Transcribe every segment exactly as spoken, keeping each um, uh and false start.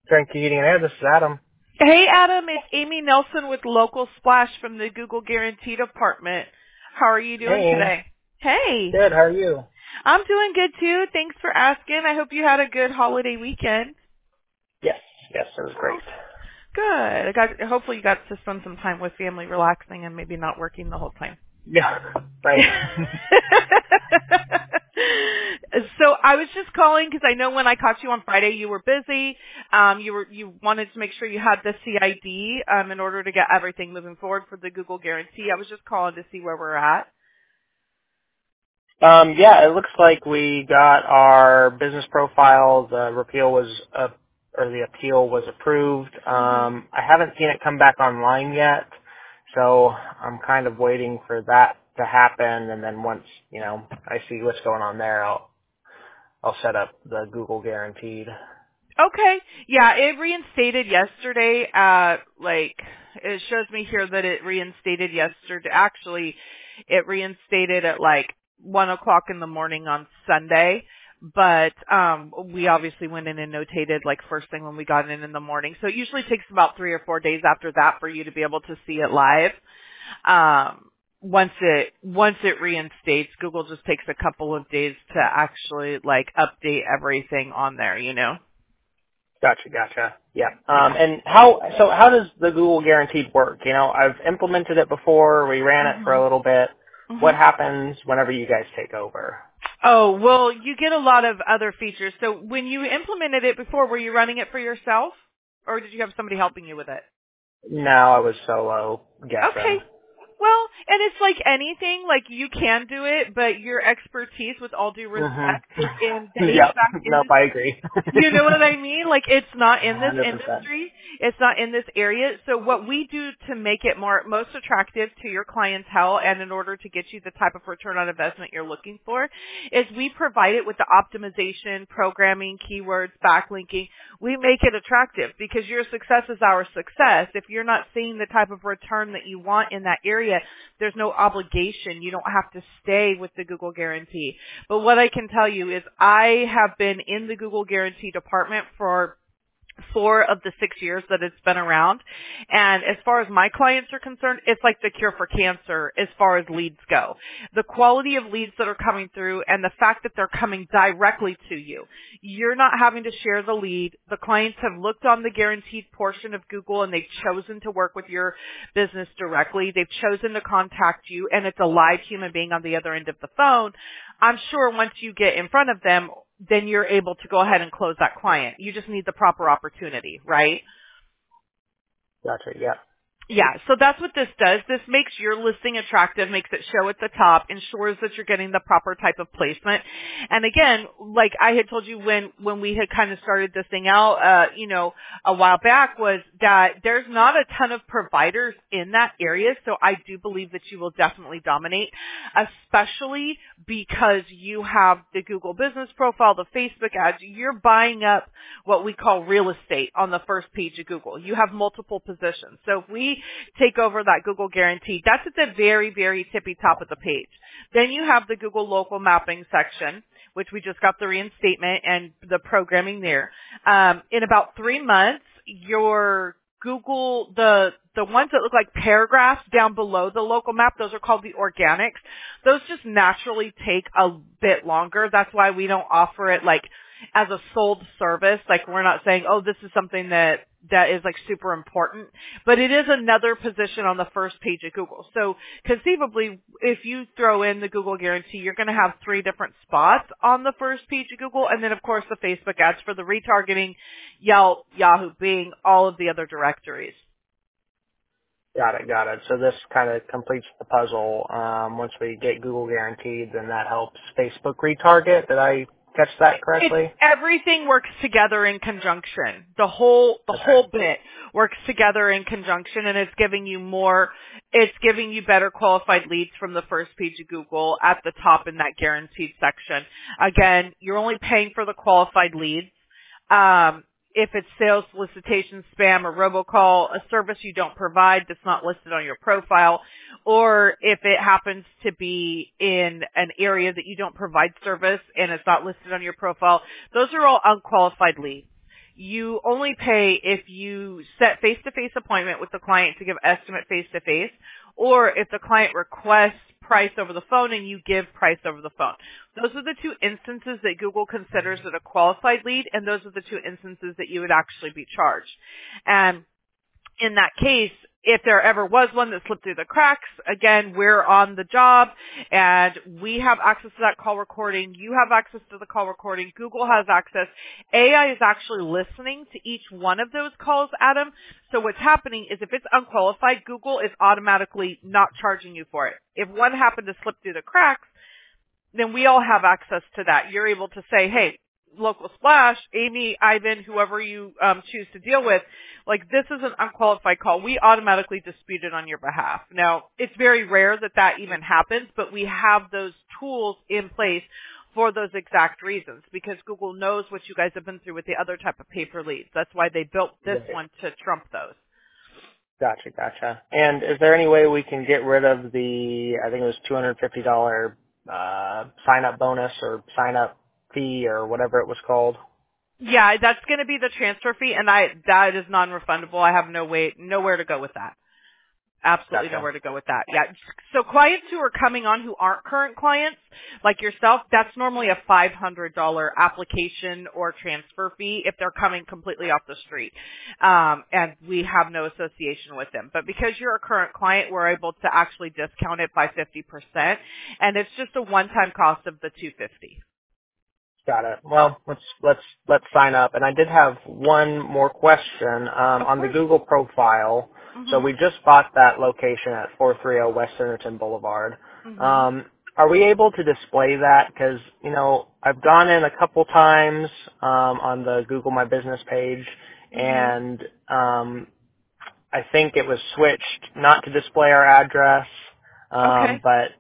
Turnkey Heating and Air, this is Adam. Hey, Adam, it's Amy Nelson with Local Splash from the Google Guarantee Department. How are you doing Hey, Amy. today? Hey. Good, how are you? I'm doing good, too. Thanks for asking. I hope you had a good holiday weekend. Yes, yes, it was great. Good. I got, hopefully you got to spend some time with family relaxing and maybe not working the whole time. Yeah, right. So I was just calling because I know when I caught you on Friday you were busy. Um, you were you wanted to make sure you had the C I D um, in order to get everything moving forward for the Google Guarantee. I was just calling to see where we're at. Um, yeah, it looks like we got our business profile. The repeal was, uh, or the appeal was approved. Mm-hmm. Um, I haven't seen it come back online yet, so I'm kind of waiting for that to happen. And then once you know I see what's going on there, I'll I'll set up the Google Guaranteed. Okay. Yeah, it reinstated yesterday. Uh, like it shows me here that it reinstated yesterday. Actually, it reinstated at like one o'clock in the morning on Sunday. But um, we obviously went in and notated like first thing when we got in in the morning. So it usually takes about three or four days after that for you to be able to see it live. Um, once it once it reinstates, Google just takes a couple of days to actually like update everything on there. You know. Gotcha, gotcha. Yeah. Um, Yeah. and how, so how does the Google Guaranteed work? You know, I've implemented it before. We ran it for Mhm. a little bit. What Mhm. happens whenever you guys take over? Oh, well, you get a lot of other features. So when you implemented it before, were you running it for yourself or did you have somebody helping you with it? No, I was solo Okay. guessing. Well, and it's like anything, like you can do it, but your expertise, with all due respect, is in the Mm-hmm. Yep. H V A C Nope, I industry. agree. You know what I mean? Like it's not in this one hundred percent. industry. It's not in this area. So what we do to make it more most attractive to your clientele and in order to get you the type of return on investment you're looking for is we provide it with the optimization, programming, keywords, backlinking. We make it attractive because your success is our success. If you're not seeing the type of return that you want in that area, there's no obligation. You don't have to stay with the Google Guarantee. But what I can tell you is I have been in the Google Guarantee department for four of the six years that it's been around. And as far as my clients are concerned, it's like the cure for cancer as far as leads go. The quality of leads that are coming through and the fact that they're coming directly to you. You're not having to share the lead. The clients have looked on the guaranteed portion of Google and they've chosen to work with your business directly. They've chosen to contact you and it's a live human being on the other end of the phone. I'm sure once you get in front of them, then you're able to go ahead and close that client. You just need the proper opportunity, right? Gotcha, yep. Yeah, so that's what this does. This makes your listing attractive, makes it show at the top, ensures that you're getting the proper type of placement. And again, like I had told you when, when we had kind of started this thing out, uh, you know, a while back was that there's not a ton of providers in that area. So I do believe that you will definitely dominate, especially because you have the Google business profile, the Facebook ads. You're buying up what we call real estate on the first page of Google. You have multiple positions. So if we take over that Google Guarantee, that's at the very, very tippy top of the page. Then you have the Google local mapping section, which we just got the reinstatement and the programming there. Um, in about three months, your Google, the, the ones that look like paragraphs down below the local map, those are called the organics. Those just naturally take a bit longer. That's why we don't offer it like as a sold service. Like we're not saying, oh, this is something that, that is like super important, but it is another position on the first page of Google. So conceivably, if you throw in the Google Guarantee, you're going to have three different spots on the first page of Google. And then of course the Facebook ads for the retargeting, Yelp, Yahoo, Bing, all of the other directories. Got it, got it. So this kind of completes the puzzle. Um, once we get Google Guaranteed, then that helps Facebook retarget. Did I catch that It's correctly? everything works together in conjunction. The whole the Okay. whole bit works together in conjunction, and it's giving you more. It's giving you better qualified leads from the first page of Google at the top in that guaranteed section. Again, you're only paying for the qualified leads. Um, if it's sales, solicitation, spam, or robocall, a service you don't provide that's not listed on your profile, or if it happens to be in an area that you don't provide service and it's not listed on your profile, those are all unqualified leads. You only pay if you set face-to-face appointment with the client to give estimate face-to-face, or if the client requests price over the phone and you give price over the phone. Those are the two instances that Google considers it a qualified lead, and those are the two instances that you would actually be charged. And in that case, if there ever was one that slipped through the cracks, again, we're on the job and we have access to that call recording. You have access to the call recording. Google has access. A I is actually listening to each one of those calls, Adam. So what's happening is if it's unqualified, Google is automatically not charging you for it. If one happened to slip through the cracks, then we all have access to that. You're able to say, hey, Local Splash, Amy, Ivan, whoever you um, choose to deal with, like, this is an unqualified call. We automatically dispute it on your behalf. Now, it's very rare that that even happens, but we have those tools in place for those exact reasons, because Google knows what you guys have been through with the other type of paper leads. That's why they built this Right. one to trump those. Gotcha, gotcha. And is there any way we can get rid of the, I think it was two hundred fifty dollars uh, sign-up bonus or sign-up fee or whatever it was called? Yeah, that's going to be the transfer fee, and I that is non-refundable. I have no way, nowhere to go with that. Absolutely Gotcha. nowhere to go with that. Yeah. So clients who are coming on who aren't current clients, like yourself, that's normally a five hundred dollars application or transfer fee if they're coming completely off the street. Um, and we have no association with them. But because you're a current client, we're able to actually discount it by fifty percent. And it's just a one-time cost of the two hundred fifty dollars. Got it. Well, let's let's let's sign up. And I did have one more question um, Of on the course. Google profile. So Mhm. we just bought that location at four thirty West Centerton Boulevard. Mhm. Um, are we able to display that? Because you know I've gone in a couple times um, on the Google My Business page, Mhm. and um, I think it was switched not to display our address, um, Okay. but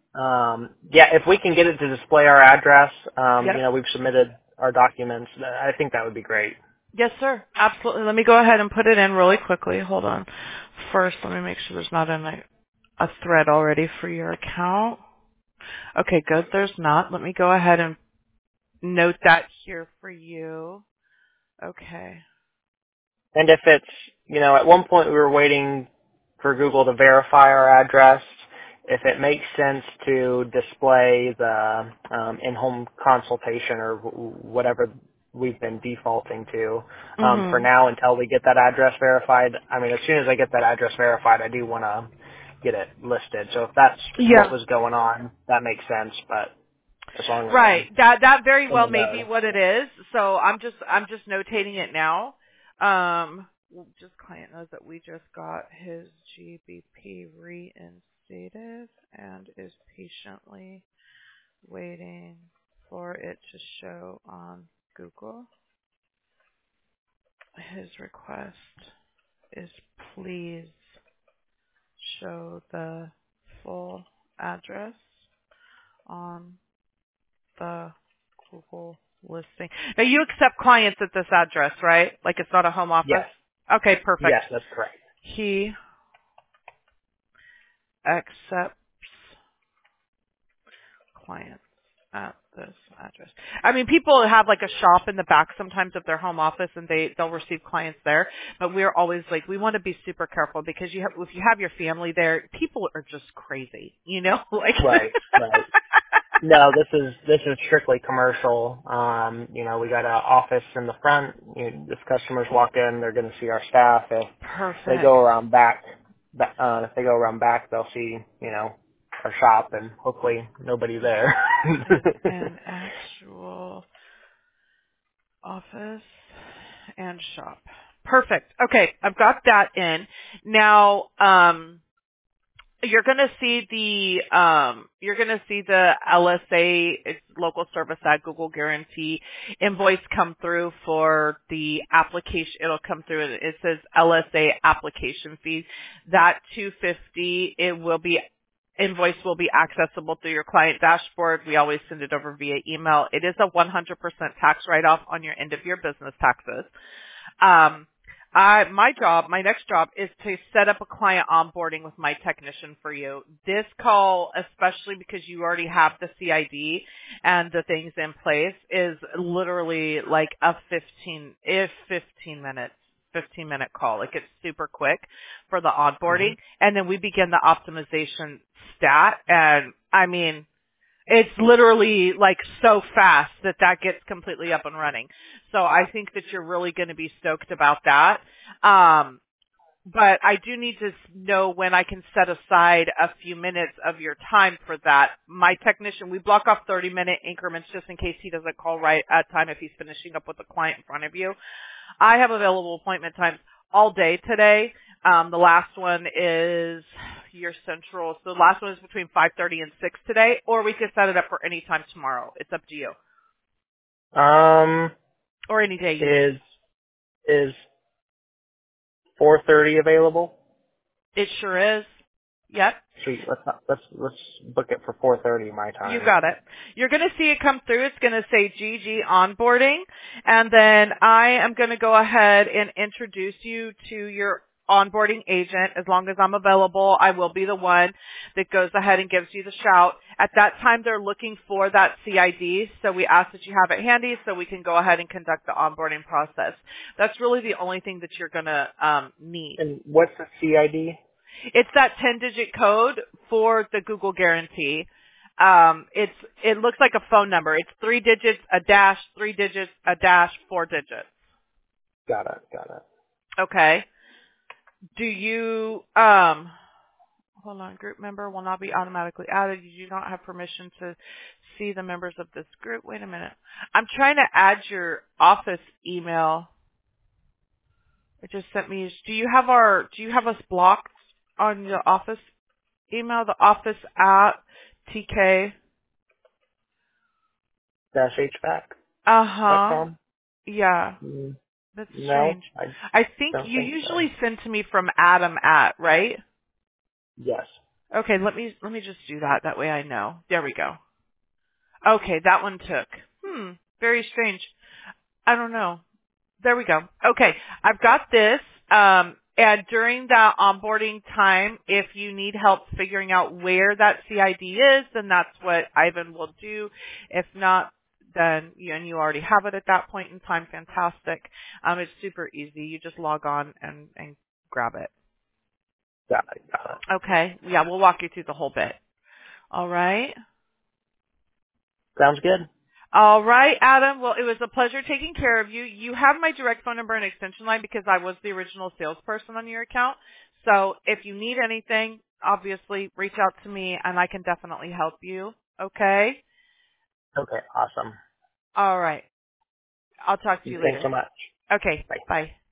um, yeah, if we can get it to display our address, um, you Yep. know, we've submitted our documents. I think that would be great. Yes, sir. Absolutely. Let me go ahead and put it in really quickly. Hold on. First, let me make sure there's not a, a thread already for your account. Okay, good. There's not. Let me go ahead and note that here for you. Okay. And if it's, you know, at one point we were waiting for Google to verify our address. If it makes sense to display the um, in-home consultation or wh- whatever we've been defaulting to um, for Mhm. now until we get that address verified. I mean, as soon as I get that address verified, I do want to get it listed. So if that's what Yeah. was going on, that makes sense. But as long as I'm Right. That that very in well the may be know. what it is. So I'm just I'm just notating it now. Um well, just client knows that we just got his G B P reinstated and is patiently waiting for it to show on Google. His request is please show the full address on the Google listing. Now you accept clients at this address, right? Like it's not a home office? Yes. Okay, perfect. Yes, that's correct. He accepts clients at this address. I mean, people have like a shop in the back sometimes of their home office and they, they'll receive clients there, but we're always like, we want to be super careful because you have, if you have your family there, people are just crazy, you know, like. Right, right. No, this is this is strictly commercial. Um, you know, we got an office in the front. You know, if customers walk in, they're going to see our staff. If they Perfect. go around back, ba- uh, if they go around back, they'll see you know our shop and hopefully nobody there. It's an actual office and shop. Perfect. Okay, I've got that in. Now, um, you're going to see the um, you're going to see the L S A, it's local service ad Google guarantee invoice come through for the application. It'll come through. It says L S A application fee. That two hundred fifty dollars, it will be invoice will be accessible through your client dashboard. We always send it over via email. It is a one hundred percent tax write-off on your end of your business taxes. Um, I my job, my next job is to set up a client onboarding with my technician for you. This call, especially because you already have the C I D and the things in place, is literally like a fifteen, if fifteen minutes. fifteen minute call. Like it's super quick for the onboarding. Mhm. And then we begin the optimization stat. And I mean, it's literally like so fast that that gets completely up and running. So I think that you're really going to be stoked about that. Um, but I do need to know when I can set aside a few minutes of your time for that. My technician, we block off thirty minute increments just in case he doesn't call right at time if he's finishing up with the client in front of you. I have available appointment times all day today. Um, the last one is your central. So the last one is between five thirty and six today, or we could set it up for any time tomorrow. It's up to you. Um, Or any day you is need. is four thirty available? It sure is. Yep. Sweet. Let's not, let's let's book it for four thirty my You time. got it. You're going to see it come through. It's going to say G G onboarding. And then I am going to go ahead and introduce you to your onboarding agent. As long as I'm available, I will be the one that goes ahead and gives you the shout. At that time, they're looking for that C I D. So we ask that you have it handy so we can go ahead and conduct the onboarding process. That's really the only thing that you're going to um, need. And what's the C I D? It's that ten digit code for the Google guarantee. Um, it's, it looks like a phone number. It's three digits, a dash, three digits, a dash, four digits. Got it. Got it. Okay. Do you, um, hold on, group member will not be automatically added. You do not have permission to see the members of this group. Wait a minute. I'm trying to add your office email. It just sent me, do you have our, do you have us blocked on your office email? The office at T K. Dash H V A C Uh dot huh. com. Yeah. Mm, That's no, strange. I I think don't you think so. usually send to me from Adam at, right? Yes. Okay, let me let me just do that. That way I know. There we go. Okay, that one took. Hmm, very strange. I don't know. There we go. Okay, I've got this. Um, and during that onboarding time, if you need help figuring out where that C I D is, then that's what Ivan will do. If not, then you, and you already have it at that point in time, fantastic. Um, it's super easy. You just log on and, and grab it. Got it. Got it. Okay. Yeah, we'll walk you through the whole bit. All right. Sounds good. All right, Adam. Well, it was a pleasure taking care of you. You have my direct phone number and extension line because I was the original salesperson on your account. So if you need anything, obviously reach out to me and I can definitely help you. Okay? Okay. Awesome. All right. I'll talk to you Thanks later. so much. Okay. Bye. Bye.